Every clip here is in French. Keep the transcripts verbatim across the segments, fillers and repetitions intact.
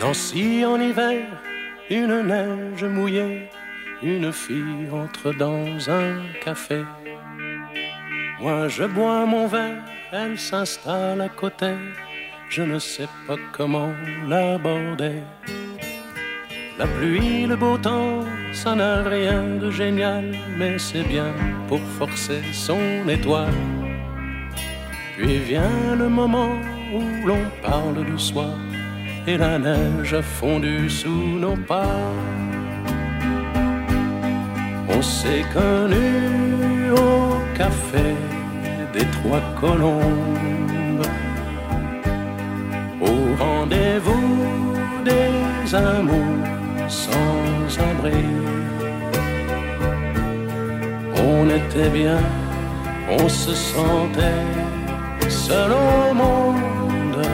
Nancy en hiver, une neige mouillée, une fille entre dans un café. Moi je bois mon verre, elle s'installe à côté, je ne sais pas comment l'aborder. La pluie, le beau temps, ça n'a rien de génial, mais c'est bien pour forcer son étoile. Puis vient le moment où l'on parle du soir, et la neige a fondu sous nos pas. On s'est connus au café des Trois Colombes, au rendez-vous des amours sans abri. On était bien, on se sentait seul au monde.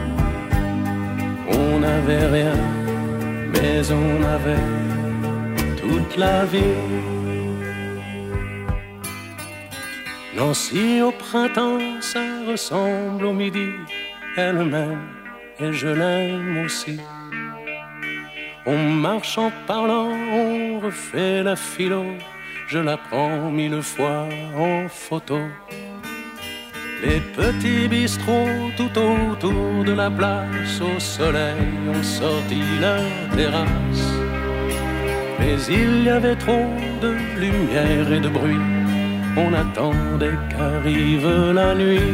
On n'avait rien, mais on avait toute la vie. Nancy au printemps, ça ressemble au midi. Elle m'aime et je l'aime aussi. On marche en parlant, on refait la philo. Je la prends mille fois en photo. Les petits bistrots tout autour de la place, au soleil ont sorti leur terrasse. Mais il y avait trop de lumière et de bruit, on attendait qu'arrive la nuit.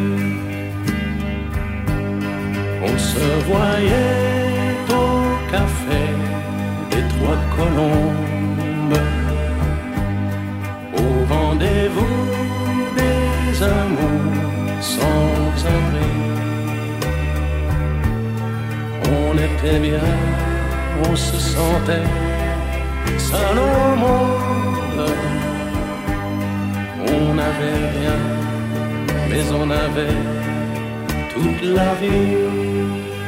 On se voyait au café des Trois Colombes, au rendez-vous des amours sans abri. On était bien, on se sentait seul au monde. On n'avait rien, mais on avait toute la vie.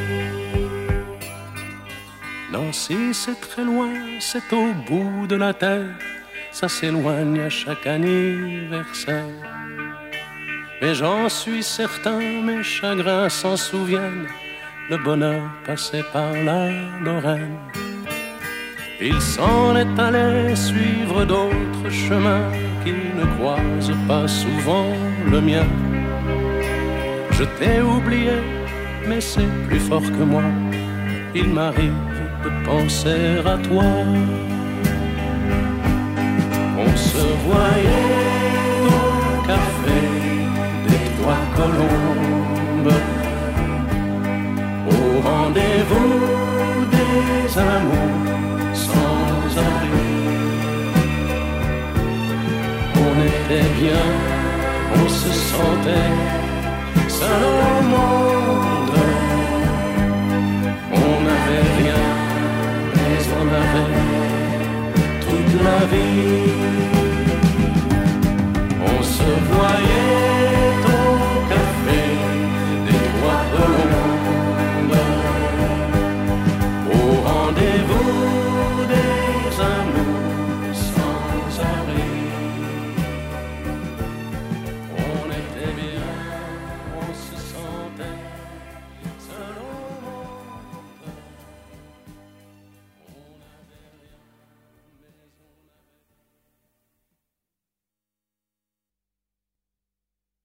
Nancy, c'est très loin, c'est au bout de la terre. Ça s'éloigne à chaque anniversaire. Mais j'en suis certain, mes chagrins s'en souviennent. Le bonheur passait par la Lorraine. Il s'en est allé suivre d'autres chemins qui ne croisent pas souvent le mien. Je t'ai oublié, mais c'est plus fort que moi. Il m'arrive de penser à toi. On se voyait au café des Trois Colombes, au rendez-vous des amours sans abri. On était bien, on se sentait seul au monde. On n'avait rien, mais on avait toute la vie.